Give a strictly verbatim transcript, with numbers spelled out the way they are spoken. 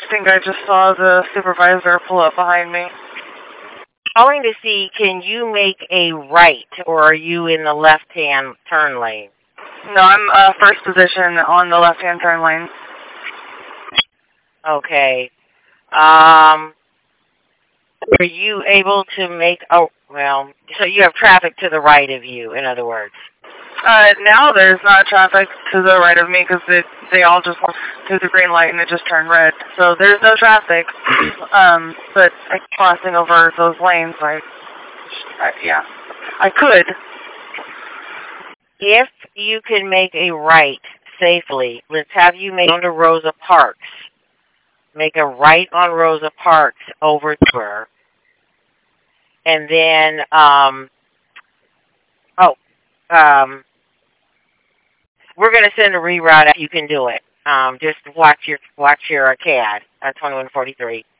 think I just saw the supervisor pull up behind me. Calling to see, can you make a right, or are you in the left-hand turn lane? No, I'm uh, first position on the left-hand turn lane. Okay. Um, are you able to make, oh, well, so you have traffic to the right of you, in other words. Uh, now there's not traffic to the right of me because they, they all just went through the green light and it just turned red. So there's no traffic, um, but I'm crossing over those lanes. I, I, yeah, I could. If you can make a right safely, let's have you make on to Rosa Parks. Make a right on Rosa Parks over to her. And then, um, oh, um, we're going to send a reroute if you can do it. Um, just watch your watch your C A D at twenty-one forty-three.